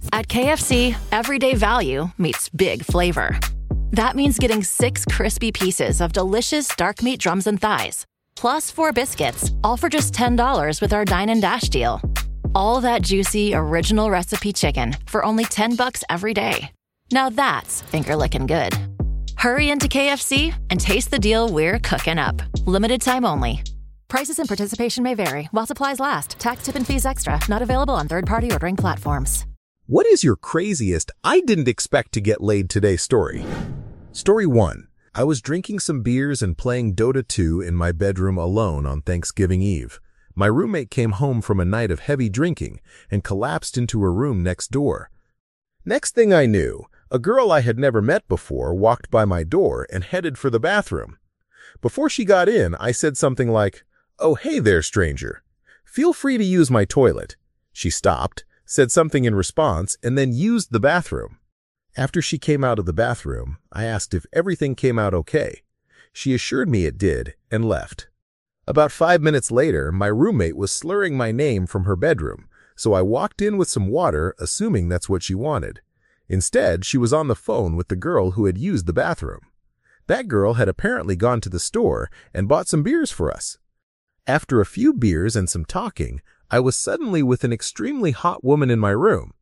At KFC, everyday value meets big flavor. That means getting 6 crispy pieces of delicious dark meat drums and thighs, plus 4 biscuits, all for just $10 with our Dine and Dash deal. All that juicy, original recipe chicken for only $10 every day. Now that's finger-licking good. Hurry into KFC and taste the deal we're cooking up. Limited time only. Prices and participation may vary while supplies last. Tax, tip, and fees extra. Not available on third-party ordering platforms. What is your craziest I didn't expect to get laid today story? Story 1. I was drinking some beers and playing Dota 2 in my bedroom alone on Thanksgiving Eve. My roommate came home from a night of heavy drinking and collapsed into her room next door. Next thing I knew, a girl I had never met before walked by my door and headed for the bathroom. Before she got in, I said something like, "Oh, hey there, stranger. Feel free to use my toilet." She stopped, said something in response, and then used the bathroom. After she came out of the bathroom, I asked if everything came out okay. She assured me it did and left. About 5 minutes later, my roommate was slurring my name from her bedroom, so I walked in with some water, assuming that's what she wanted. Instead, she was on the phone with the girl who had used the bathroom. That girl had apparently gone to the store and bought some beers for us. After a few beers and some talking, I was suddenly with an extremely hot woman in my room.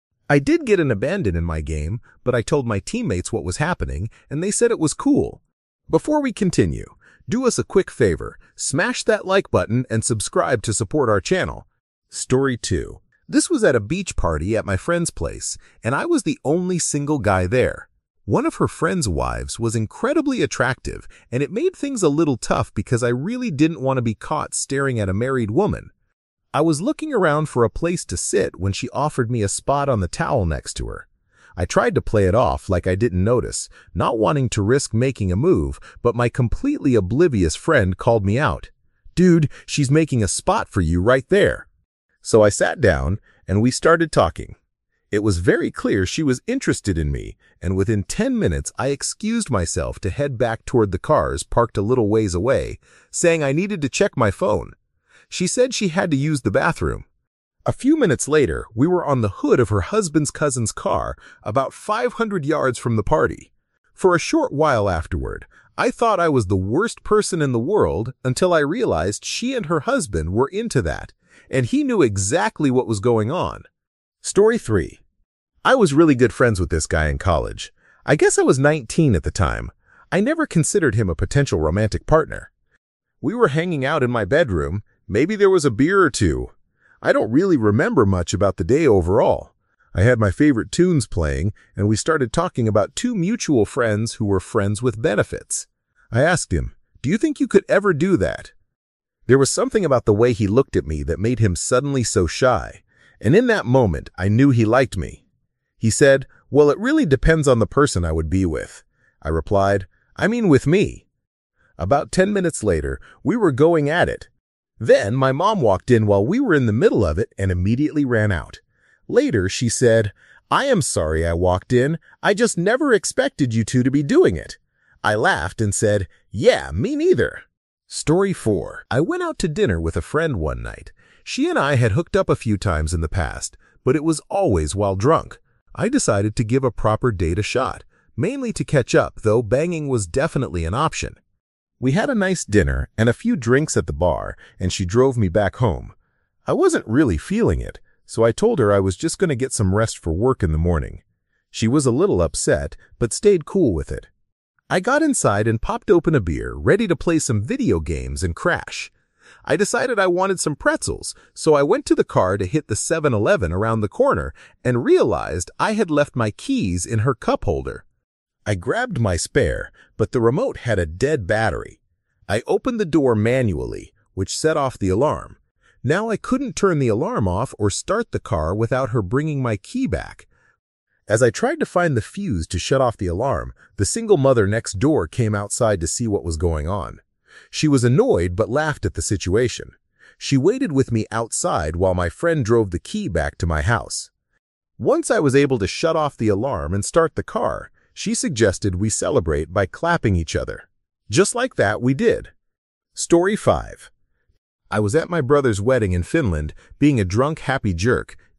I did get an abandon in my game, but I told my teammates what was happening, and they said it was cool. Before we continue, do us a quick favor, smash that like button and subscribe to support our channel. Story 2. This was at a beach party at my friend's place, and I was the only single guy there. One of her friend's wives was incredibly attractive, and it made things a little tough because I really didn't want to be caught staring at a married woman. I was looking around for a place to sit when she offered me a spot on the towel next to her. I tried to play it off like I didn't notice, not wanting to risk making a move, but my completely oblivious friend called me out. "Dude, she's making a spot for you right there." So I sat down, and we started talking. It was very clear she was interested in me, and within 10 minutes I excused myself to head back toward the cars parked a little ways away, saying I needed to check my phone. She said she had to use the bathroom. A few minutes later, we were on the hood of her husband's cousin's car, about 500 yards from the party. For a short while afterward, I thought I was the worst person in the world until I realized she and her husband were into that, and he knew exactly what was going on. Story 3. I was really good friends with this guy in college. I guess I was 19 at the time. I never considered him a potential romantic partner. We were hanging out in my bedroom. Maybe there was a beer or two. I don't really remember much about the day overall. I had my favorite tunes playing, and we started talking about 2 mutual friends who were friends with benefits. I asked him, "Do you think you could ever do that?" There was something about the way he looked at me that made him suddenly so shy, and in that moment, I knew he liked me. He said, "Well, it really depends on the person I would be with." I replied, "I mean with me." About 10 minutes later, we were going at it. Then my mom walked in while we were in the middle of it and immediately ran out. Later, she said, "I am sorry I walked in. I just never expected you two to be doing it." I laughed and said, "Yeah, me neither." Story 4. I went out to dinner with a friend one night. She and I had hooked up a few times in the past, but it was always while drunk. I decided to give a proper date a shot, mainly to catch up, though banging was definitely an option. We had a nice dinner and a few drinks at the bar, and she drove me back home. I wasn't really feeling it, so I told her I was just going to get some rest for work in the morning. She was a little upset, but stayed cool with it. I got inside and popped open a beer, ready to play some video games and crash. I decided I wanted some pretzels, so I went to the car to hit the 7-Eleven around the corner and realized I had left my keys in her cup holder. I grabbed my spare, but the remote had a dead battery. I opened the door manually, which set off the alarm. Now I couldn't turn the alarm off or start the car without her bringing my key back. As I tried to find the fuse to shut off the alarm, the single mother next door came outside to see what was going on. She was annoyed but laughed at the situation. She waited with me outside while my friend drove the key back to my house. Once I was able to shut off the alarm and start the car, she suggested we celebrate by clapping each other. Just like that, we did. Story 5. I was at my brother's wedding in Finland, being a drunk, happy jerk.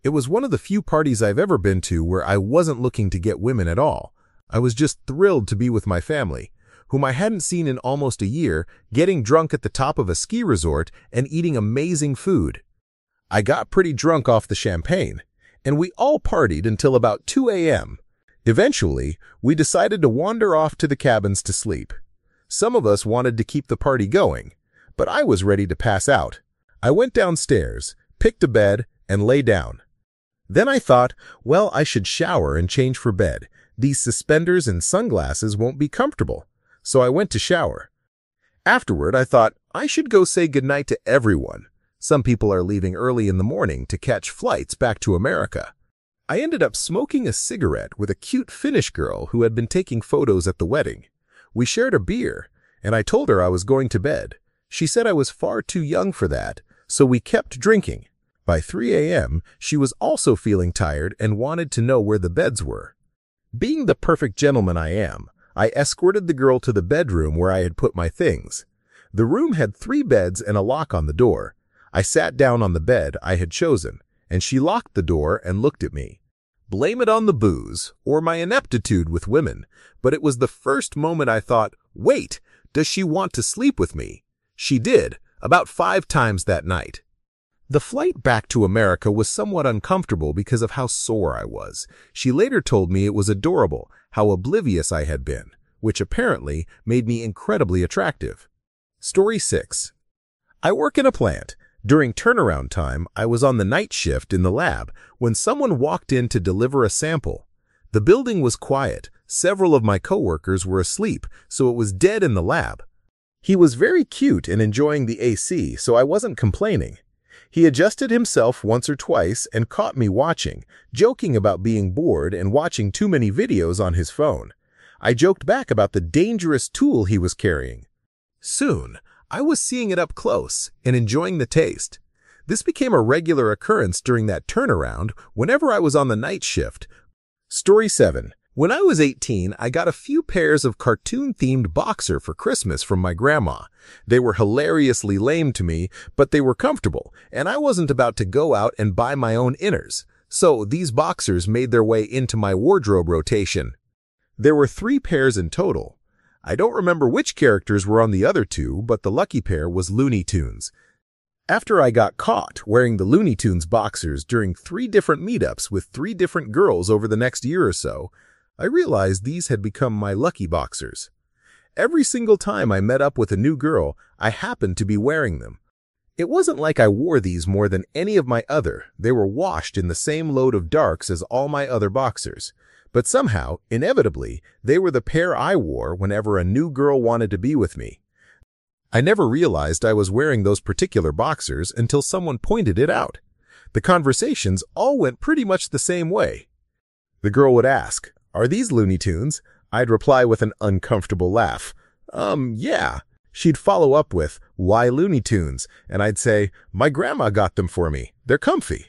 It was one of the few parties I've ever been to where I wasn't looking to get women at all. I was just thrilled to be with my family, whom I hadn't seen in almost a year, getting drunk at the top of a ski resort and eating amazing food. I got pretty drunk off the champagne, and we all partied until about 2 a.m. Eventually, we decided to wander off to the cabins to sleep. Some of us wanted to keep the party going, but I was ready to pass out. I went downstairs, picked a bed, and lay down. Then I thought, well, I should shower and change for bed. These suspenders and sunglasses won't be comfortable. So I went to shower. Afterward, I thought, I should go say goodnight to everyone. Some people are leaving early in the morning to catch flights back to America. I ended up smoking a cigarette with a cute Finnish girl who had been taking photos at the wedding. We shared a beer, and I told her I was going to bed. She said I was far too young for that, so we kept drinking. By 3 a.m., she was also feeling tired and wanted to know where the beds were. Being the perfect gentleman I am, I escorted the girl to the bedroom where I had put my things. The room had 3 beds and a lock on the door. I sat down on the bed I had chosen, and she locked the door and looked at me. Blame it on the booze or my ineptitude with women, but it was the first moment I thought, wait, does she want to sleep with me? She did, about 5 times that night. The flight back to America was somewhat uncomfortable because of how sore I was. She later told me it was adorable how oblivious I had been, which apparently made me incredibly attractive. Story 6. I work in a plant. During turnaround time, I was on the night shift in the lab when someone walked in to deliver a sample. The building was quiet. Several of my coworkers were asleep, so it was dead in the lab. He was very cute and enjoying the AC, so I wasn't complaining. He adjusted himself once or twice and caught me watching, joking about being bored and watching too many videos on his phone. I joked back about the dangerous tool he was carrying. Soon, I was seeing it up close and enjoying the taste. This became a regular occurrence during that turnaround whenever I was on the night shift. Story 7. When I was 18, I got a few pairs of cartoon-themed boxer for Christmas from my grandma. They were hilariously lame to me, but they were comfortable, and I wasn't about to go out and buy my own inners. So these boxers made their way into my wardrobe rotation. There were 3 pairs in total. I don't remember which characters were on the other 2, but the lucky pair was Looney Tunes. After I got caught wearing the Looney Tunes boxers during 3 different meetups with 3 different girls over the next year or so, I realized these had become my lucky boxers. Every single time I met up with a new girl, I happened to be wearing them. It wasn't like I wore these more than any of my other. They were washed in the same load of darks as all my other boxers. But somehow, inevitably, they were the pair I wore whenever a new girl wanted to be with me. I never realized I was wearing those particular boxers until someone pointed it out. The conversations all went pretty much the same way. The girl would ask, "Are these Looney Tunes?" I'd reply with an uncomfortable laugh. Yeah." She'd follow up with, "Why Looney Tunes?" And I'd say, "My grandma got them for me. They're comfy."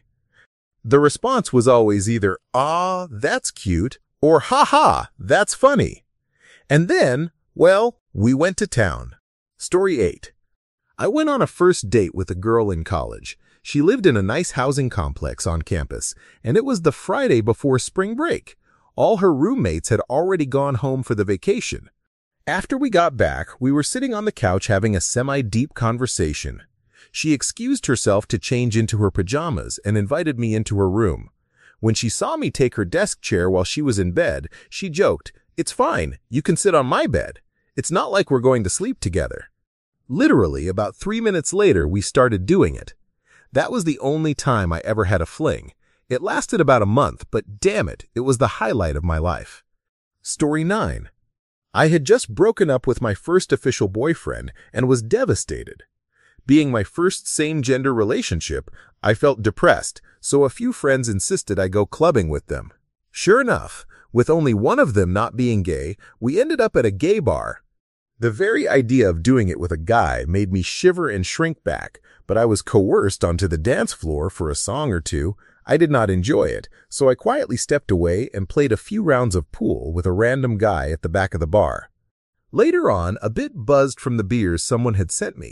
The response was always either, "Ah, that's cute," or "Ha ha, that's funny." And then, well, we went to town. Story 8. I went on a first date with a girl in college. She lived in a nice housing complex on campus, and it was the Friday before spring break. All her roommates had already gone home for the vacation. After we got back, we were sitting on the couch having a semi-deep conversation. She excused herself to change into her pajamas and invited me into her room. When she saw me take her desk chair while she was in bed, she joked, "It's fine, you can sit on my bed. It's not like we're going to sleep together." Literally, about 3 minutes later, we started doing it. That was the only time I ever had a fling. It lasted about a month, but damn it, it was the highlight of my life. Story 9. I had just broken up with my first official boyfriend and was devastated. Being my first same-gender relationship, I felt depressed, so a few friends insisted I go clubbing with them. Sure enough, with only one of them not being gay, we ended up at a gay bar. The very idea of doing it with a guy made me shiver and shrink back, but I was coerced onto the dance floor for a song or two. I did not enjoy it, so I quietly stepped away and played a few rounds of pool with a random guy at the back of the bar. Later on, a bit buzzed from the beers someone had sent me,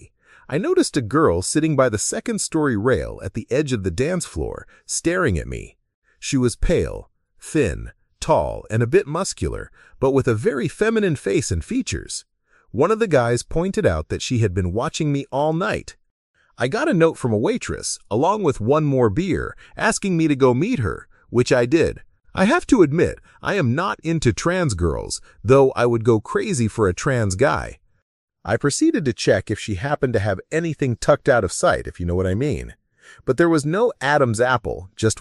I noticed a girl sitting by the second-story rail at the edge of the dance floor, staring at me. She was pale, thin, tall, and a bit muscular, but with a very feminine face and features. One of the guys pointed out that she had been watching me all night. I got a note from a waitress, along with one more beer, asking me to go meet her, which I did. I have to admit, I am not into trans girls, though I would go crazy for a trans guy. I proceeded to check if she happened to have anything tucked out of sight, if you know what I mean. But there was no Adam's apple, just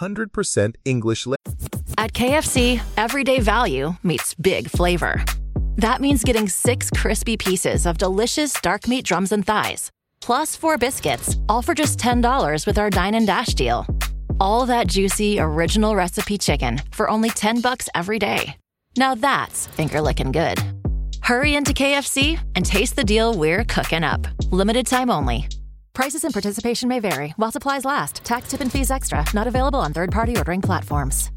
100% English. At KFC, everyday value meets big flavor. That means getting 6 crispy pieces of delicious dark meat drums and thighs, plus 4 biscuits, all for just $10 with our Dine and Dash deal. All that juicy, original recipe chicken for only $10 every day. Now that's finger-licking good. Hurry into KFC and taste the deal we're cooking up. Limited time only. Prices and participation may vary while supplies last. Tax, tip, and fees extra. Not available on third-party ordering platforms.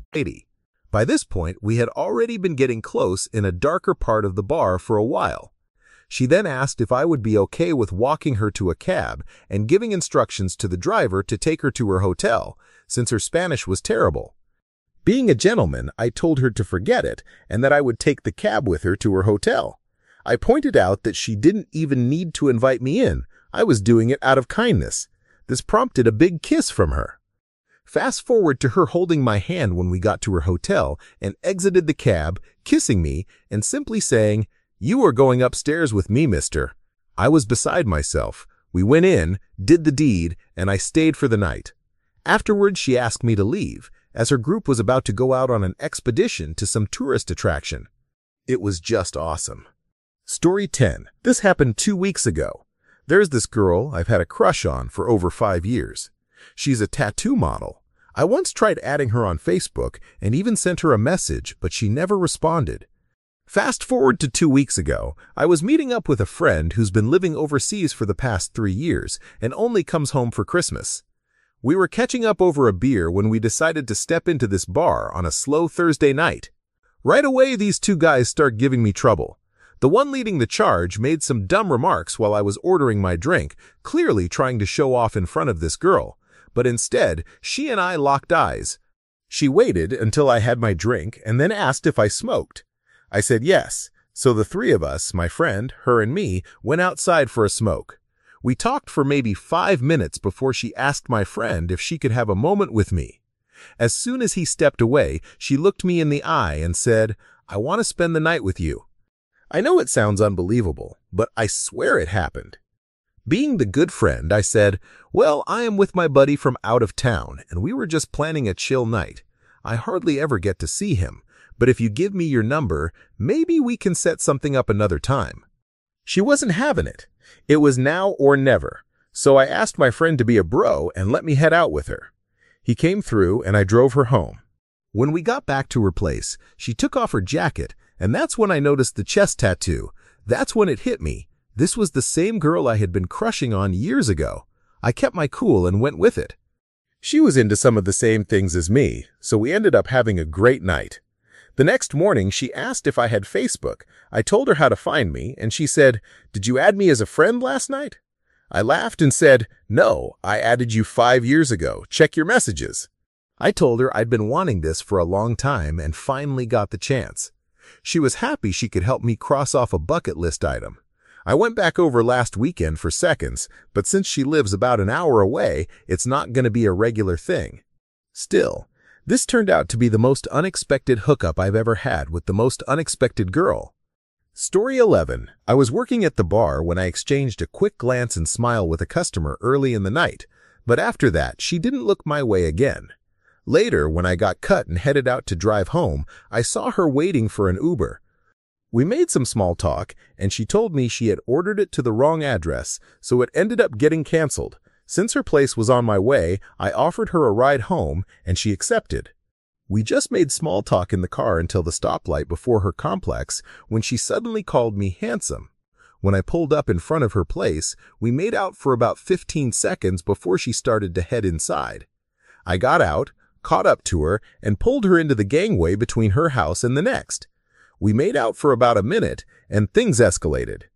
By this point, we had already been getting close in a darker part of the bar for a while. She then asked if I would be okay with walking her to a cab and giving instructions to the driver to take her to her hotel, since her Spanish was terrible. Being a gentleman, I told her to forget it and that I would take the cab with her to her hotel. I pointed out that she didn't even need to invite me in. I was doing it out of kindness. This prompted a big kiss from her. Fast forward to her holding my hand when we got to her hotel and exited the cab, kissing me and simply saying, "You are going upstairs with me, mister." I was beside myself. We went in, did the deed, and I stayed for the night. Afterwards, she asked me to leave, as her group was about to go out on an expedition to some tourist attraction. It was just awesome. Story 10. This happened 2 weeks ago. There's this girl I've had a crush on for over 5 years. She's a tattoo model. I once tried adding her on Facebook and even sent her a message, but she never responded. Fast forward to 2 weeks ago, I was meeting up with a friend who's been living overseas for the past 3 years and only comes home for Christmas. We were catching up over a beer when we decided to step into this bar on a slow Thursday night. Right away, these 2 guys start giving me trouble. The one leading the charge made some dumb remarks while I was ordering my drink, clearly trying to show off in front of this girl. But instead, she and I locked eyes. She waited until I had my drink and then asked if I smoked. I said yes, so the 3 of us, my friend, her and me, went outside for a smoke. We talked for maybe 5 minutes before she asked my friend if she could have a moment with me. As soon as he stepped away, she looked me in the eye and said, "I want to spend the night with you." I know it sounds unbelievable, but I swear it happened. Being the good friend, I said, "Well, I am with my buddy from out of town, and we were just planning a chill night. I hardly ever get to see him, but if you give me your number, maybe we can set something up another time." She wasn't having it. It was now or never, so I asked my friend to be a bro and let me head out with her. He came through, and I drove her home. When we got back to her place, she took off her jacket, and that's when I noticed the chest tattoo. That's when it hit me. This was the same girl I had been crushing on years ago. I kept my cool and went with it. She was into some of the same things as me, so we ended up having a great night. The next morning, she asked if I had Facebook. I told her how to find me, and she said, "Did you add me as a friend last night?" I laughed and said, "No, I added you 5 years ago. Check your messages." I told her I'd been wanting this for a long time and finally got the chance. She was happy she could help me cross off a bucket list item. I went back over last weekend for seconds, but since she lives about an hour away, it's not going to be a regular thing. Still, this turned out to be the most unexpected hookup I've ever had with the most unexpected girl. Story 11. I was working at the bar when I exchanged a quick glance and smile with a customer early in the night, but after that, she didn't look my way again. Later, when I got cut and headed out to drive home, I saw her waiting for an Uber. We made some small talk, and she told me she had ordered it to the wrong address, so it ended up getting canceled. Since her place was on my way, I offered her a ride home, and she accepted. We just made small talk in the car until the stoplight before her complex, when she suddenly called me handsome. When I pulled up in front of her place, we made out for about 15 seconds before she started to head inside. I got out, caught up to her, and pulled her into the gangway between her house and the next. We made out for about a minute, and things escalated.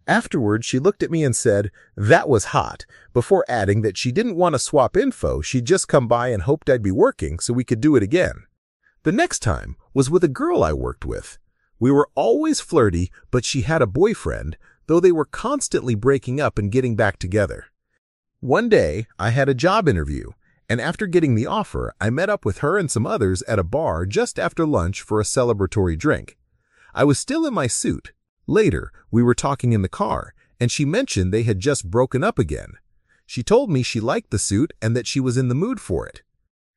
Afterward, she looked at me and said, "That was hot," before adding that she didn't want to swap info, she'd just come by and hoped I'd be working so we could do it again. The next time was with a girl I worked with. We were always flirty, but she had a boyfriend, though they were constantly breaking up and getting back together. One day, I had a job interview, and after getting the offer, I met up with her and some others at a bar just after lunch for a celebratory drink. I was still in my suit. Later, we were talking in the car, and she mentioned they had just broken up again. She told me she liked the suit and that she was in the mood for it.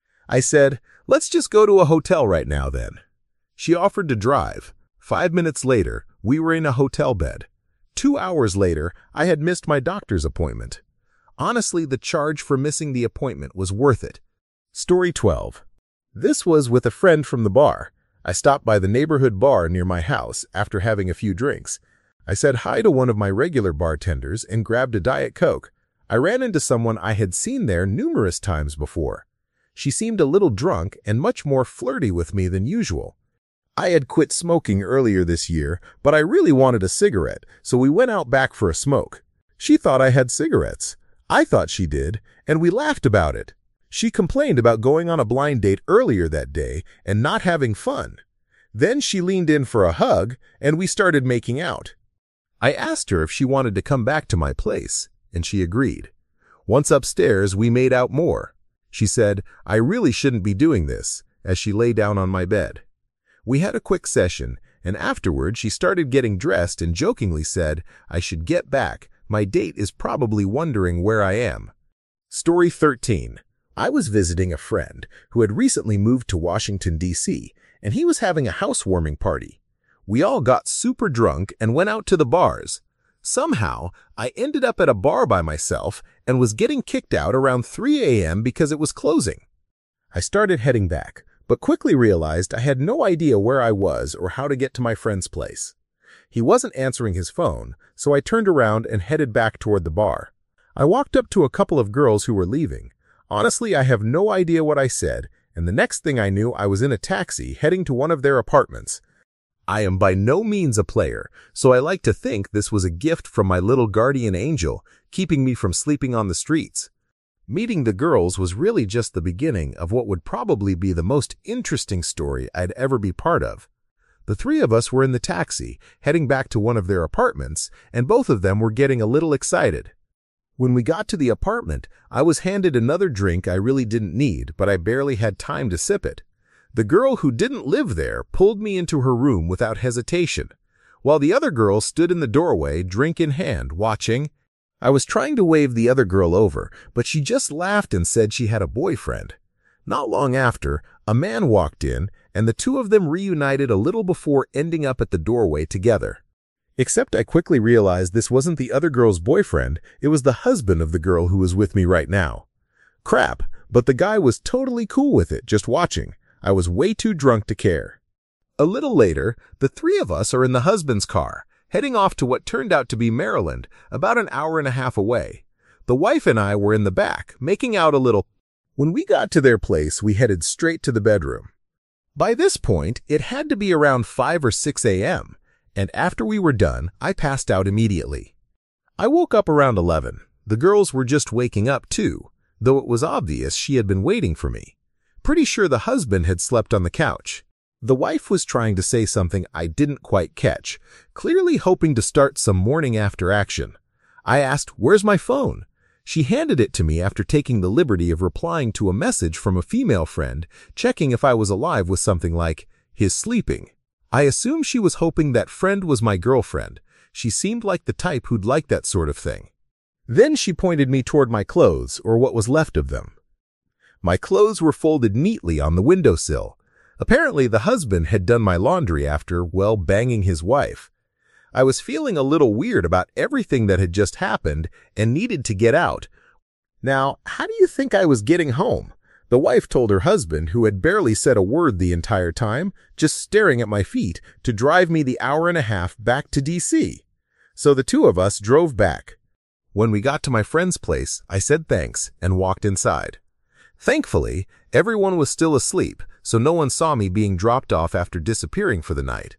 I said, "Let's just go to a hotel right now then." She offered to drive. 5 minutes later, we were in a hotel bed. 2 hours later, I had missed my doctor's appointment. Honestly, the charge for missing the appointment was worth it. Story 12. This was with a friend from the bar. I stopped by the neighborhood bar near my house after having a few drinks. I said hi to one of my regular bartenders and grabbed a Diet Coke. I ran into someone I had seen there numerous times before. She seemed a little drunk and much more flirty with me than usual. I had quit smoking earlier this year, but I really wanted a cigarette, so we went out back for a smoke. She thought I had cigarettes. I thought she did, and we laughed about it. She complained about going on a blind date earlier that day and not having fun. Then she leaned in for a hug, and we started making out. I asked her if she wanted to come back to my place, and she agreed. Once upstairs, we made out more. She said, "I really shouldn't be doing this," as she lay down on my bed. We had a quick session, and afterward she started getting dressed and jokingly said, "I should get back. My date is probably wondering where I am." Story 13. I was visiting a friend who had recently moved to Washington, D.C., and he was having a housewarming party. We all got super drunk and went out to the bars. Somehow, I ended up at a bar by myself and was getting kicked out around 3 a.m. because it was closing. I started heading back, but quickly realized I had no idea where I was or how to get to my friend's place. He wasn't answering his phone, so I turned around and headed back toward the bar. I walked up to a couple of girls who were leaving. Honestly, I have no idea what I said, and the next thing I knew, I was in a taxi heading to one of their apartments. I am by no means a player, so I like to think this was a gift from my little guardian angel, keeping me from sleeping on the streets. Meeting the girls was really just the beginning of what would probably be the most interesting story I'd ever be part of. The three of us were in the taxi, heading back to one of their apartments, and both of them were getting a little excited. When we got to the apartment, I was handed another drink I really didn't need, but I barely had time to sip it. The girl who didn't live there pulled me into her room without hesitation, while the other girl stood in the doorway, drink in hand, watching. I was trying to wave the other girl over, but she just laughed and said she had a boyfriend. Not long after, a man walked in, and the two of them reunited a little before ending up at the doorway together. Except I quickly realized this wasn't the other girl's boyfriend, it was the husband of the girl who was with me right now. Crap, but the guy was totally cool with it, just watching. I was way too drunk to care. A little later, the three of us are in the husband's car, heading off to what turned out to be Maryland, about an hour and a half away. The wife and I were in the back, making out a little. When we got to their place, we headed straight to the bedroom. By this point, it had to be around 5 or 6 a.m., and after we were done, I passed out immediately. I woke up around 11. The girls were just waking up too, though it was obvious she had been waiting for me. Pretty sure the husband had slept on the couch. The wife was trying to say something I didn't quite catch, clearly hoping to start some morning after action. I asked, "Where's my phone?" She handed it to me after taking the liberty of replying to a message from a female friend, checking if I was alive with something like, "He's sleeping." I assumed she was hoping that friend was my girlfriend. She seemed like the type who'd like that sort of thing. Then she pointed me toward my clothes, or what was left of them. My clothes were folded neatly on the windowsill. Apparently, the husband had done my laundry after, well, banging his wife. I was feeling a little weird about everything that had just happened and needed to get out. Now, how do you think I was getting home? The wife told her husband, who had barely said a word the entire time, just staring at my feet, to drive me the hour and a half back to D.C. So the two of us drove back. When we got to my friend's place, I said thanks and walked inside. Thankfully, everyone was still asleep, so no one saw me being dropped off after disappearing for the night.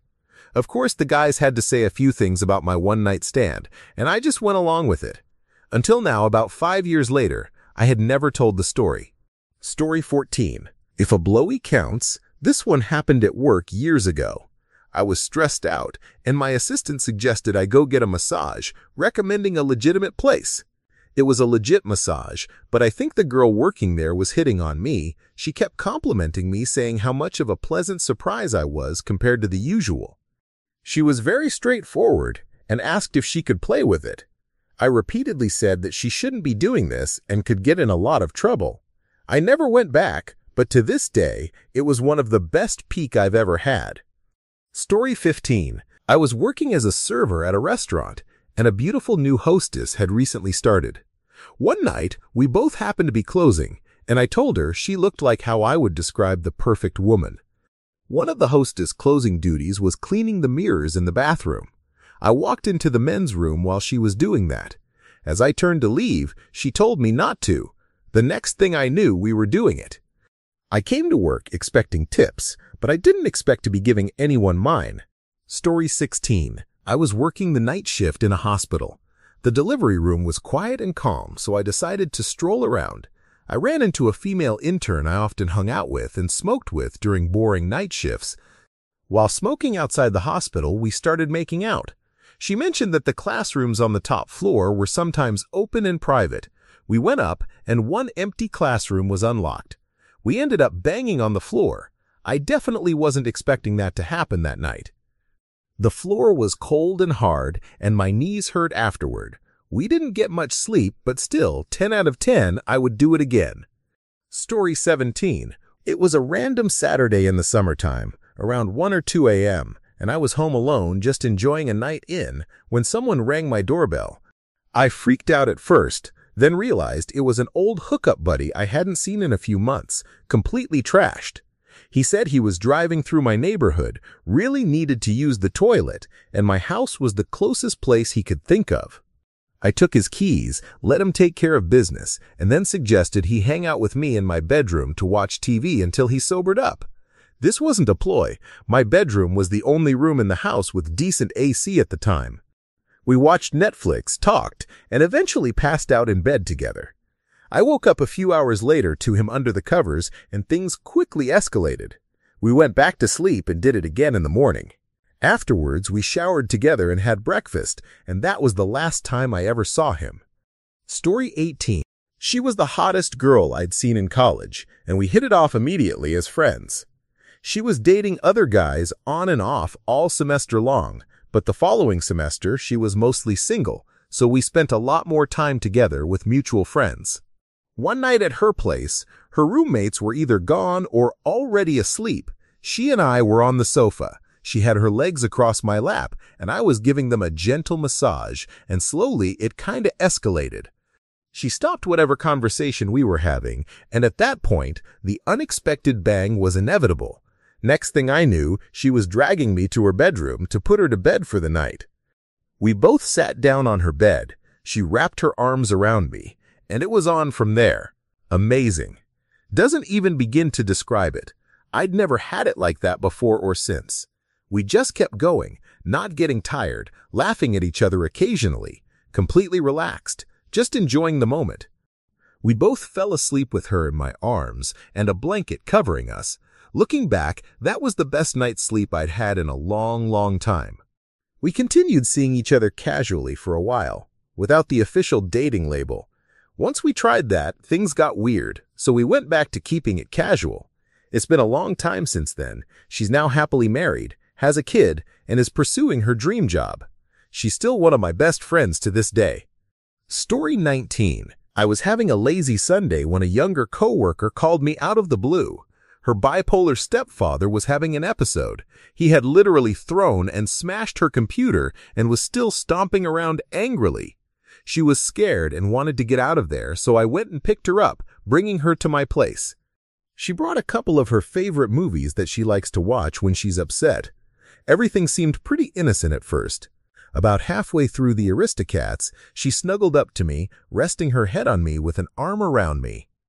Of course, the guys had to say a few things about my one-night stand, and I just went along with it. Until now, about 5 years later, I had never told the story. Story 14. If a blowy counts, this one happened at work years ago. I was stressed out, and my assistant suggested I go get a massage, recommending a legitimate place. It was a legit massage, but I think the girl working there was hitting on me. She kept complimenting me, saying how much of a pleasant surprise I was compared to the usual. She was very straightforward and asked if she could play with it. I repeatedly said that she shouldn't be doing this and could get in a lot of trouble. I never went back, but to this day, it was one of the best peak I've ever had. Story 15. I was working as a server at a restaurant, and a beautiful new hostess had recently started. One night, we both happened to be closing, and I told her she looked like how I would describe the perfect woman. One of the hostess' closing duties was cleaning the mirrors in the bathroom. I walked into the men's room while she was doing that. As I turned to leave, she told me not to. The next thing I knew, we were doing it. I came to work expecting tips, but I didn't expect to be giving anyone mine. Story 16. I was working the night shift in a hospital. The delivery room was quiet and calm, so I decided to stroll around. I ran into a female intern I often hung out with and smoked with during boring night shifts. While smoking outside the hospital, we started making out. She mentioned that the classrooms on the top floor were sometimes open and private. We went up, and one empty classroom was unlocked. We ended up banging on the floor. I definitely wasn't expecting that to happen that night. The floor was cold and hard, and my knees hurt afterward. We didn't get much sleep, but still, 10 out of 10, I would do it again. Story 17. It was a random Saturday in the summertime, around 1 or 2 a.m., and I was home alone just enjoying a night in when someone rang my doorbell. I freaked out at first, then realized it was an old hookup buddy I hadn't seen in a few months, completely trashed. He said he was driving through my neighborhood, really needed to use the toilet, and my house was the closest place he could think of. I took his keys, let him take care of business, and then suggested he hang out with me in my bedroom to watch TV until he sobered up. This wasn't a ploy. My bedroom was the only room in the house with decent AC at the time. We watched Netflix, talked, and eventually passed out in bed together. I woke up a few hours later to him under the covers, and things quickly escalated. We went back to sleep and did it again in the morning. Afterwards, we showered together and had breakfast, and that was the last time I ever saw him. Story 18. She was the hottest girl I'd seen in college, and we hit it off immediately as friends. She was dating other guys on and off all semester long, but the following semester she was mostly single, so we spent a lot more time together with mutual friends. One night at her place, her roommates were either gone or already asleep. She and I were on the sofa. She had her legs across my lap, and I was giving them a gentle massage, and slowly it kinda escalated. She stopped whatever conversation we were having, and at that point, the unexpected bang was inevitable. Next thing I knew, she was dragging me to her bedroom to put her to bed for the night. We both sat down on her bed. She wrapped her arms around me, and it was on from there. Amazing. Doesn't even begin to describe it. I'd never had it like that before or since. We just kept going, not getting tired, laughing at each other occasionally, completely relaxed, just enjoying the moment. We both fell asleep with her in my arms and a blanket covering us. Looking back, that was the best night's sleep I'd had in a long, long time. We continued seeing each other casually for a while, without the official dating label. Once we tried that, things got weird, so we went back to keeping it casual. It's been a long time since then. She's now happily married, has a kid, and is pursuing her dream job. She's still one of my best friends to this day. Story 19. I was having a lazy Sunday when a younger coworker called me out of the blue. Her bipolar stepfather was having an episode. He had literally thrown and smashed her computer and was still stomping around angrily. She was scared and wanted to get out of there, so I went and picked her up, bringing her to my place. She brought a couple of her favorite movies that she likes to watch when she's upset. Everything seemed pretty innocent at first. About halfway through the Aristocats, she snuggled up to me, resting her head on me with an arm around me.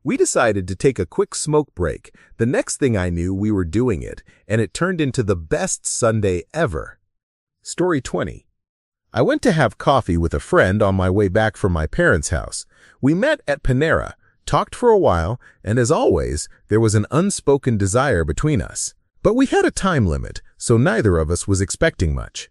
We decided to take a quick smoke break. The next thing I knew, we were doing it, and it turned into the best Sunday ever. Story 20. I went to have coffee with a friend on my way back from my parents' house. We met at Panera, talked for a while, and as always, there was an unspoken desire between us. But we had a time limit, so neither of us was expecting much.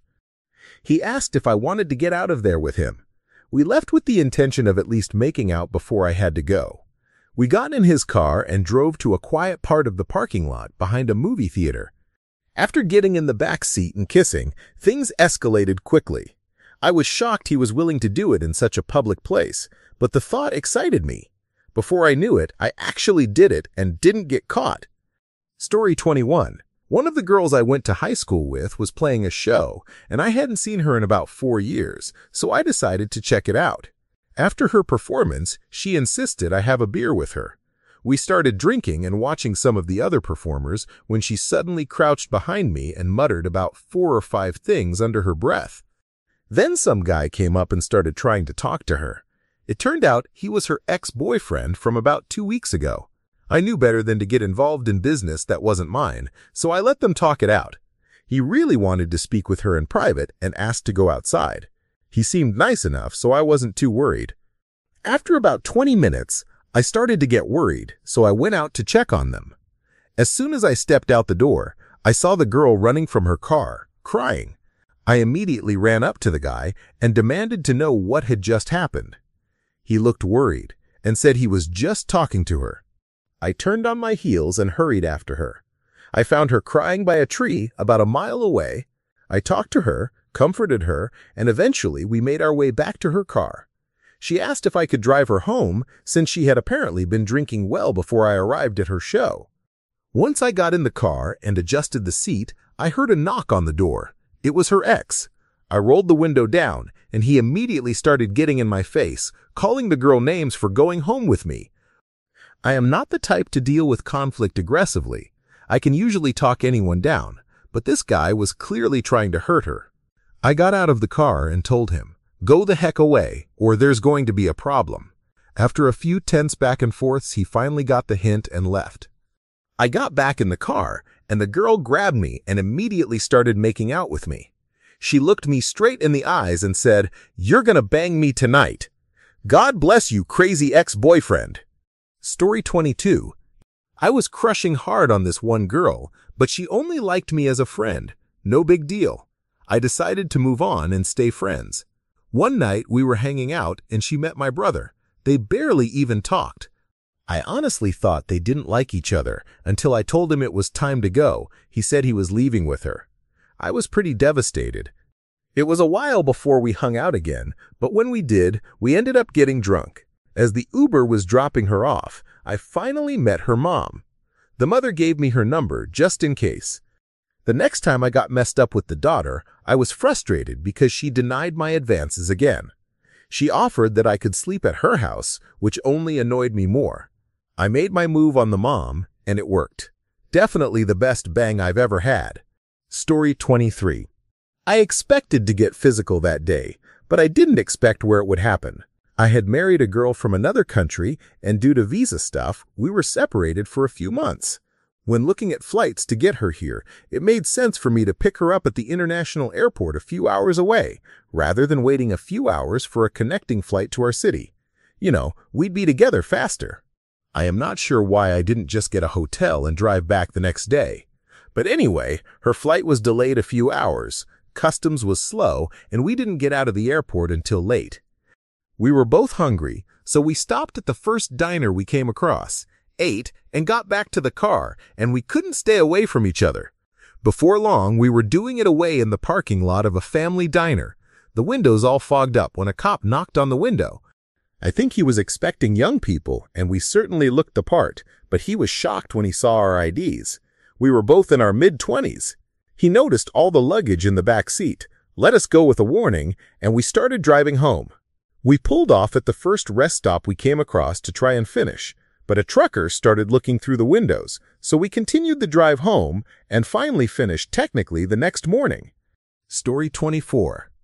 He asked if I wanted to get out of there with him. We left with the intention of at least making out before I had to go. We got in his car and drove to a quiet part of the parking lot behind a movie theater. After getting in the back seat and kissing, things escalated quickly. I was shocked he was willing to do it in such a public place, but the thought excited me. Before I knew it, I actually did it and didn't get caught. Story 21. One of the girls I went to high school with was playing a show, and I hadn't seen her in about 4 years, so I decided to check it out. After her performance, she insisted I have a beer with her. We started drinking and watching some of the other performers when she suddenly crouched behind me and muttered about 4 or 5 things under her breath. Then some guy came up and started trying to talk to her. It turned out he was her ex-boyfriend from about 2 weeks ago. I knew better than to get involved in business that wasn't mine, so I let them talk it out. He really wanted to speak with her in private and asked to go outside. He seemed nice enough, so I wasn't too worried. After about 20 minutes, I started to get worried, so I went out to check on them. As soon as I stepped out the door, I saw the girl running from her car, crying. I immediately ran up to the guy and demanded to know what had just happened. He looked worried and said he was just talking to her. I turned on my heels and hurried after her. I found her crying by a tree about a mile away. I talked to her, comforted her, and eventually we made our way back to her car. She asked if I could drive her home since she had apparently been drinking well before I arrived at her show. Once I got in the car and adjusted the seat, I heard a knock on the door. It was her ex. I rolled the window down, and he immediately started getting in my face, calling the girl names for going home with me. I am not the type to deal with conflict aggressively. I can usually talk anyone down, but this guy was clearly trying to hurt her. I got out of the car and told him, "Go the heck away, or there's going to be a problem." After a few tense back and forths, he finally got the hint and left. I got back in the car, and the girl grabbed me and immediately started making out with me. She looked me straight in the eyes and said, "You're gonna bang me tonight. God bless you, crazy ex-boyfriend." Story 22. I was crushing hard on this one girl, but she only liked me as a friend. No big deal. I decided to move on and stay friends. One night we were hanging out and she met my brother. They barely even talked. I honestly thought they didn't like each other until I told him it was time to go. He said he was leaving with her. I was pretty devastated. It was a while before we hung out again, but when we did, we ended up getting drunk. As the Uber was dropping her off, I finally met her mom. The mother gave me her number just in case. The next time I got messed up with the daughter, I was frustrated because she denied my advances again. She offered that I could sleep at her house, which only annoyed me more. I made my move on the mom, and it worked. Definitely the best bang I've ever had. Story 23. I expected to get physical that day, but I didn't expect where it would happen. I had married a girl from another country, and due to visa stuff, we were separated for a few months. When looking at flights to get her here, it made sense for me to pick her up at the international airport a few hours away, rather than waiting a few hours for a connecting flight to our city. You know, we'd be together faster. I am not sure why I didn't just get a hotel and drive back the next day. But anyway, her flight was delayed a few hours, customs was slow, and we didn't get out of the airport until late. We were both hungry, so we stopped at the first diner we came across, ate, and got back to the car, and we couldn't stay away from each other. Before long, we were doing it away in the parking lot of a family diner. The windows all fogged up when a cop knocked on the window. I think he was expecting young people, and we certainly looked the part, but he was shocked when he saw our IDs. We were both in our mid-20s. He noticed all the luggage in the back seat, let us go with a warning, and we started driving home. We pulled off at the first rest stop we came across to try and finish, but a trucker started looking through the windows, so we continued the drive home and finally finished technically the next morning. Story 24.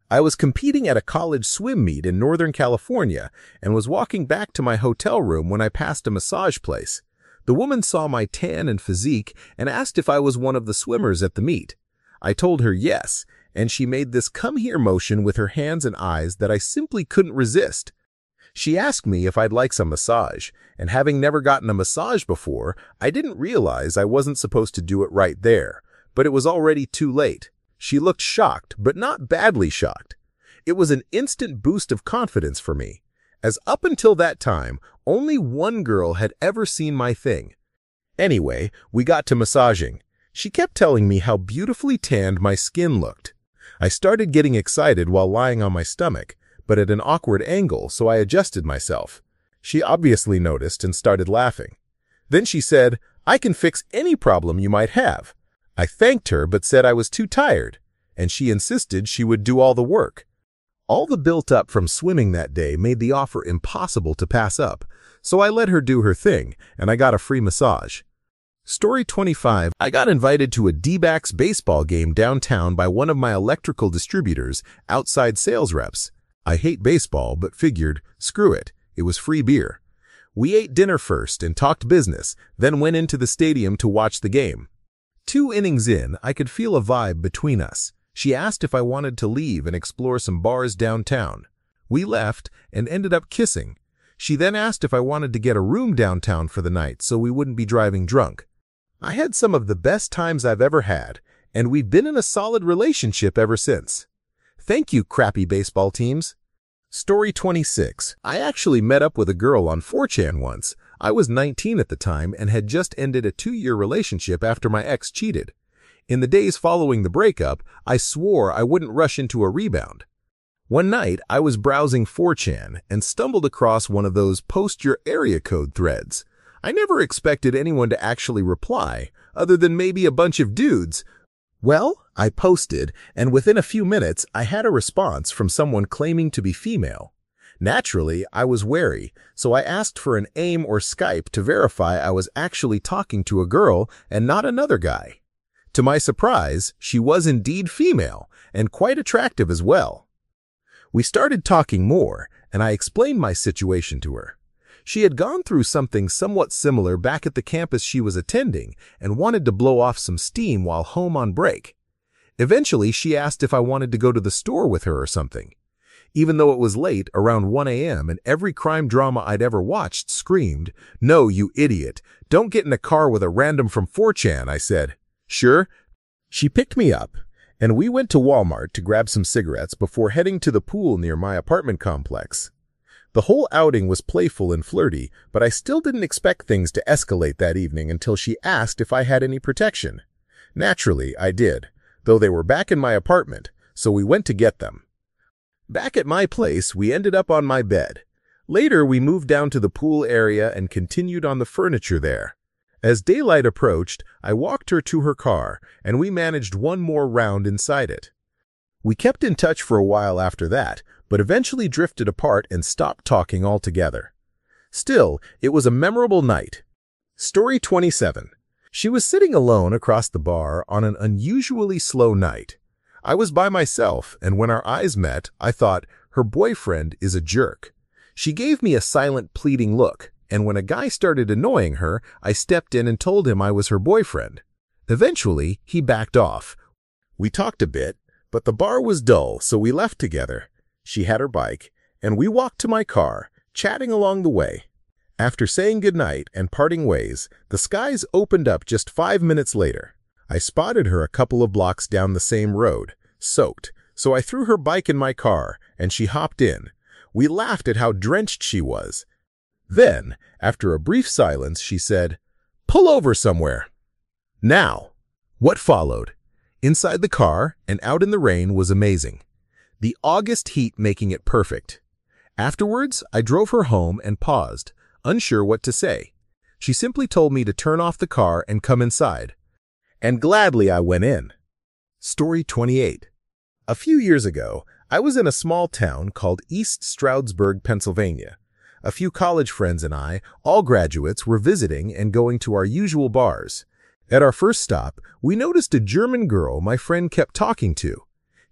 I was competing at a college swim meet in Northern California and was walking back to my hotel room when I passed a massage place. The woman saw my tan and physique and asked if I was one of the swimmers at the meet. I told her yes, and she made this come here motion with her hands and eyes that I simply couldn't resist. She asked me if I'd like some massage, and having never gotten a massage before, I didn't realize I wasn't supposed to do it right there, but it was already too late. She looked shocked, but not badly shocked. It was an instant boost of confidence for me, as up until that time, only one girl had ever seen my thing. Anyway, we got to massaging. She kept telling me how beautifully tanned my skin looked. I started getting excited while lying on my stomach, but at an awkward angle, so I adjusted myself. She obviously noticed and started laughing. Then she said, "I can fix any problem you might have." I thanked her but said I was too tired, and she insisted she would do all the work. All the built-up from swimming that day made the offer impossible to pass up, so I let her do her thing, and I got a free massage. Story 25. I got invited to a D-backs baseball game downtown by one of my electrical distributors, outside sales reps. I hate baseball, but figured, screw it, it was free beer. We ate dinner first and talked business, then went into the stadium to watch the game. 2 innings in, I could feel a vibe between us. She asked if I wanted to leave and explore some bars downtown. We left and ended up kissing. She then asked if I wanted to get a room downtown for the night so we wouldn't be driving drunk. I had some of the best times I've ever had, and we've been in a solid relationship ever since. Thank you, crappy baseball teams. Story 26. I actually met up with a girl on 4chan once. I was 19 at the time and had just ended a 2-year relationship after my ex cheated. In the days following the breakup, I swore I wouldn't rush into a rebound. One night, I was browsing 4chan and stumbled across one of those post your area code threads. I never expected anyone to actually reply, other than maybe a bunch of dudes. Well, I posted, and within a few minutes, I had a response from someone claiming to be female. Naturally, I was wary, so I asked for an AIM or Skype to verify I was actually talking to a girl and not another guy. To my surprise, she was indeed female, and quite attractive as well. We started talking more, and I explained my situation to her. She had gone through something somewhat similar back at the campus she was attending and wanted to blow off some steam while home on break. Eventually, she asked if I wanted to go to the store with her or something. Even though it was late, around 1 a.m., and every crime drama I'd ever watched screamed, "No, you idiot, don't get in a car with a random from 4chan, I said. Sure. She picked me up, and we went to Walmart to grab some cigarettes before heading to the pool near my apartment complex. The whole outing was playful and flirty, but I still didn't expect things to escalate that evening until she asked if I had any protection. Naturally, I did, though they were back in my apartment, so we went to get them. Back at my place, we ended up on my bed. Later, we moved down to the pool area and continued on the furniture there. As daylight approached, I walked her to her car, and we managed one more round inside it. We kept in touch for a while after that, but eventually drifted apart and stopped talking altogether. Still, it was a memorable night. Story 27. She was sitting alone across the bar on an unusually slow night. I was by myself, and when our eyes met, I thought, her boyfriend is a jerk. She gave me a silent, pleading look, and when a guy started annoying her, I stepped in and told him I was her boyfriend. Eventually, he backed off. We talked a bit, but the bar was dull, so we left together. She had her bike, and we walked to my car, chatting along the way. After saying goodnight and parting ways, the skies opened up just 5 minutes later. I spotted her a couple of blocks down the same road, soaked, so I threw her bike in my car, and she hopped in. We laughed at how drenched she was. Then, after a brief silence, she said, "Pull over somewhere." Now, what followed? Inside the car and out in the rain was amazing. The August heat making it perfect. Afterwards, I drove her home and paused, unsure what to say. She simply told me to turn off the car and come inside. And gladly I went in. Story 28. A few years ago, I was in a small town called East Stroudsburg, Pennsylvania. A few college friends and I, all graduates, were visiting and going to our usual bars. At our first stop, we noticed a German girl my friend kept talking to.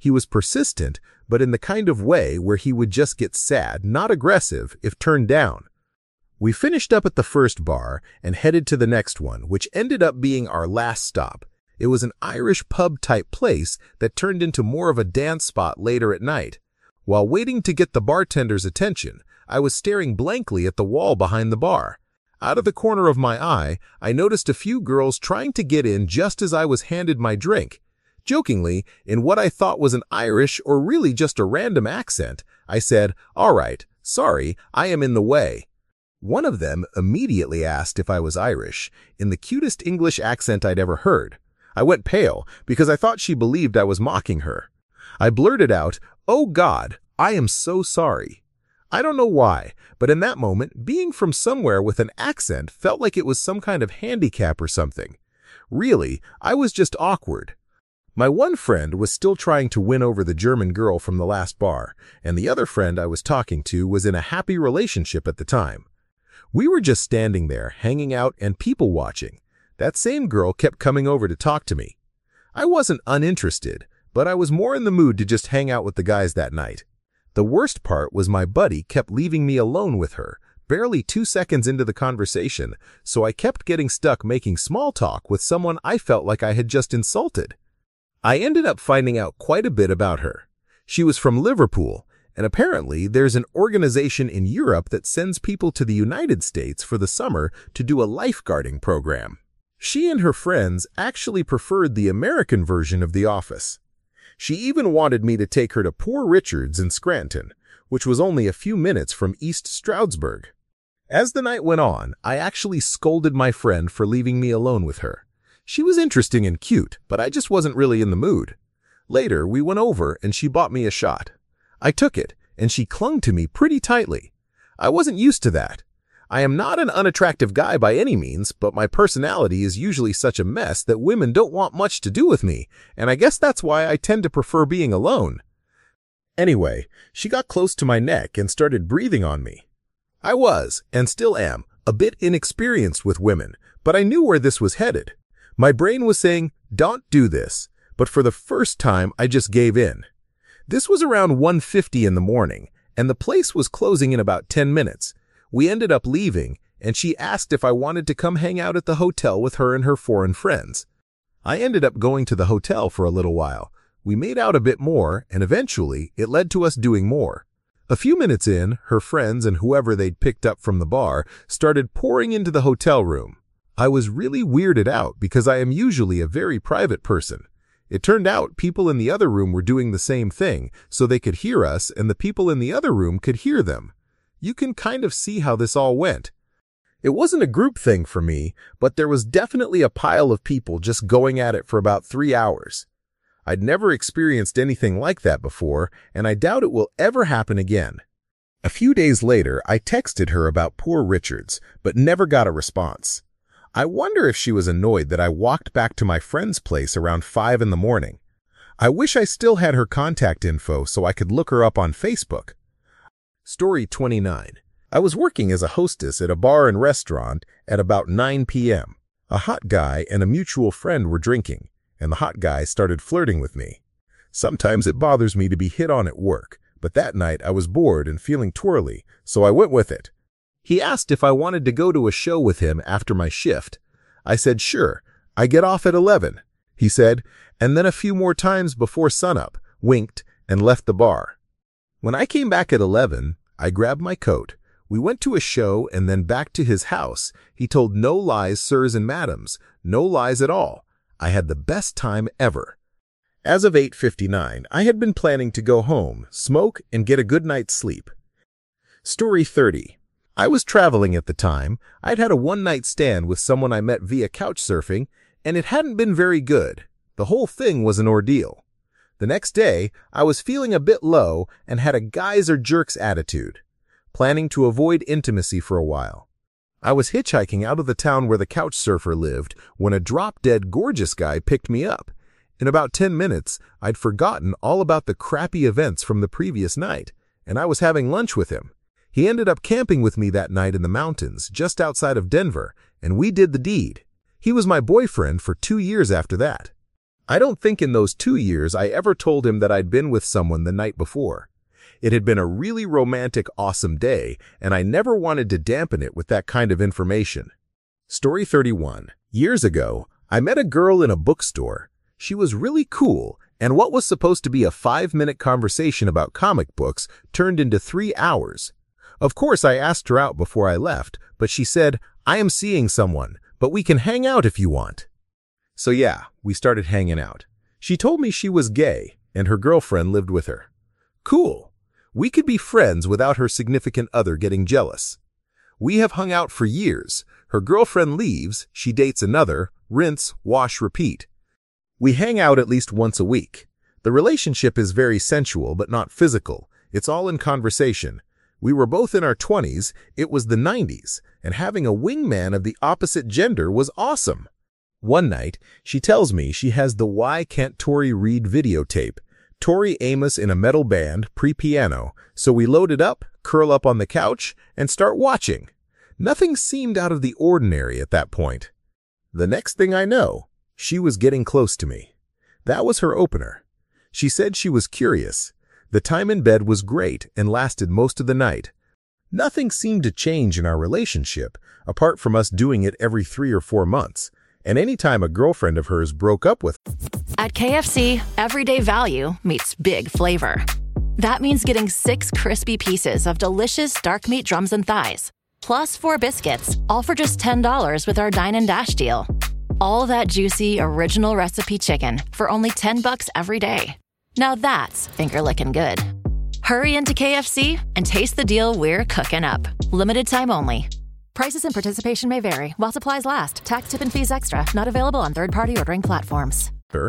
He was persistent, but in the kind of way where he would just get sad, not aggressive, if turned down. We finished up at the first bar and headed to the next one, which ended up being our last stop. It was an Irish pub-type place that turned into more of a dance spot later at night. While waiting to get the bartender's attention, I was staring blankly at the wall behind the bar. Out of the corner of my eye, I noticed a few girls trying to get in just as I was handed my drink. Jokingly, in what I thought was an Irish or really just a random accent, I said, "All right, sorry, I am in the way." One of them immediately asked if I was Irish, in the cutest English accent I'd ever heard. I went pale because I thought she believed I was mocking her. I blurted out, "Oh God, I am so sorry." I don't know why, but in that moment, being from somewhere with an accent felt like it was some kind of handicap or something. Really, I was just awkward. My one friend was still trying to win over the German girl from the last bar, and the other friend I was talking to was in a happy relationship at the time. We were just standing there, hanging out and people watching. That same girl kept coming over to talk to me. I wasn't uninterested, but I was more in the mood to just hang out with the guys that night. The worst part was my buddy kept leaving me alone with her, barely 2 seconds into the conversation, so I kept getting stuck making small talk with someone I felt like I had just insulted. I ended up finding out quite a bit about her. She was from Liverpool, and apparently there's an organization in Europe that sends people to the United States for the summer to do a lifeguarding program. She and her friends actually preferred the American version of The Office. She even wanted me to take her to Poor Richard's in Scranton, which was only a few minutes from East Stroudsburg. As the night went on, I actually scolded my friend for leaving me alone with her. She was interesting and cute, but I just wasn't really in the mood. Later, we went over and she bought me a shot. I took it, and she clung to me pretty tightly. I wasn't used to that. I am not an unattractive guy by any means, but my personality is usually such a mess that women don't want much to do with me, and I guess that's why I tend to prefer being alone. Anyway, she got close to my neck and started breathing on me. I was, and still am, a bit inexperienced with women, but I knew where this was headed. My brain was saying, "Don't do this," but for the first time I just gave in. This was around 1:50 in the morning, and the place was closing in about 10 minutes. We ended up leaving, and she asked if I wanted to come hang out at the hotel with her and her foreign friends. I ended up going to the hotel for a little while. We made out a bit more, and eventually it led to us doing more. A few minutes in, her friends and whoever they'd picked up from the bar started pouring into the hotel room. I was really weirded out because I am usually a very private person. It turned out people in the other room were doing the same thing, so they could hear us and the people in the other room could hear them. You can kind of see how this all went. It wasn't a group thing for me, but there was definitely a pile of people just going at it for about 3 hours. I'd never experienced anything like that before, and I doubt it will ever happen again. A few days later, I texted her about Poor Richard's, but never got a response. I wonder if she was annoyed that I walked back to my friend's place around 5 in the morning. I wish I still had her contact info so I could look her up on Facebook. Story 29. I was working as a hostess at a bar and restaurant at about 9 p.m. A hot guy and a mutual friend were drinking, and the hot guy started flirting with me. Sometimes it bothers me to be hit on at work, but that night I was bored and feeling twirly, so I went with it. He asked if I wanted to go to a show with him after my shift. I said, "Sure, I get off at 11, he said, and then a few more times before sunup, winked, and left the bar. When I came back at 11, I grabbed my coat. We went to a show and then back to his house. He told no lies, sirs and madams, no lies at all. I had the best time ever. As of 8:59, I had been planning to go home, smoke, and get a good night's sleep. Story 30. I was traveling at the time. I'd had a one-night stand with someone I met via couchsurfing, and it hadn't been very good. The whole thing was an ordeal. The next day, I was feeling a bit low and had a guys or jerks attitude, planning to avoid intimacy for a while. I was hitchhiking out of the town where the couchsurfer lived when a drop-dead gorgeous guy picked me up. In about 10 minutes, I'd forgotten all about the crappy events from the previous night, and I was having lunch with him. He ended up camping with me that night in the mountains just outside of Denver, and we did the deed. He was my boyfriend for 2 years after that. I don't think in those 2 years I ever told him that I'd been with someone the night before. It had been a really romantic, awesome day, and I never wanted to dampen it with that kind of information. Story 31. Years ago, I met a girl in a bookstore. She was really cool, and what was supposed to be a 5-minute conversation about comic books turned into 3 hours. Of course, I asked her out before I left, but she said, "I am seeing someone, but we can hang out if you want." So yeah, we started hanging out. She told me she was gay, and her girlfriend lived with her. Cool. We could be friends without her significant other getting jealous. We have hung out for years. Her girlfriend leaves, she dates another, rinse, wash, repeat. We hang out at least once a week. The relationship is very sensual but not physical. It's all in conversation. We were both in our 20s, it was the 90s, and having a wingman of the opposite gender was awesome. One night, she tells me she has the Why Can't Tori Read videotape. Tori Amos in a metal band, pre-piano, so we load it up, curl up on the couch, and start watching. Nothing seemed out of the ordinary at that point. The next thing I know, she was getting close to me. That was her opener. She said she was curious. The time in bed was great and lasted most of the night. Nothing seemed to change in our relationship, apart from us doing it every 3 or 4 months, and any time a girlfriend of hers broke up with. At KFC, everyday value meets big flavor. That means getting 6 crispy pieces of delicious dark meat drums and thighs, plus 4 biscuits, all for just $10 with our Dine and Dash deal. All that juicy, original recipe chicken for only $10 every day. Now that's finger-licking good. Hurry into KFC and taste the deal we're cooking up. Limited time only. Prices and participation may vary while supplies last. Tax, tip, and fees extra. Not available on third-party ordering platforms.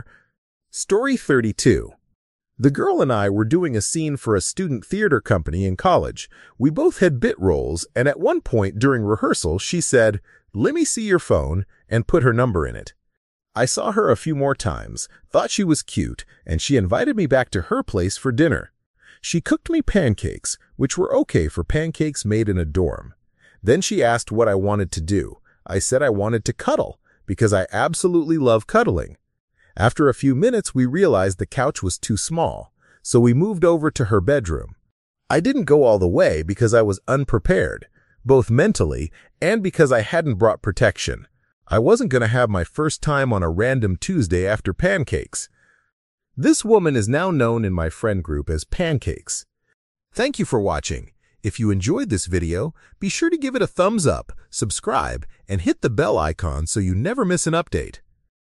Story 32. The girl and I were doing a scene for a student theater company in college. We both had bit roles, and at one point during rehearsal, she said, "Let me see your phone," and put her number in it. I saw her a few more times, thought she was cute, and she invited me back to her place for dinner. She cooked me pancakes, which were okay for pancakes made in a dorm. Then she asked what I wanted to do. I said I wanted to cuddle, because I absolutely love cuddling. After a few minutes, we realized the couch was too small, so we moved over to her bedroom. I didn't go all the way because I was unprepared, both mentally and because I hadn't brought protection. I wasn't going to have my first time on a random Tuesday after pancakes. This woman is now known in my friend group as Pancakes. Thank you for watching. If you enjoyed this video, be sure to give it a thumbs up, subscribe, and hit the bell icon so you never miss an update.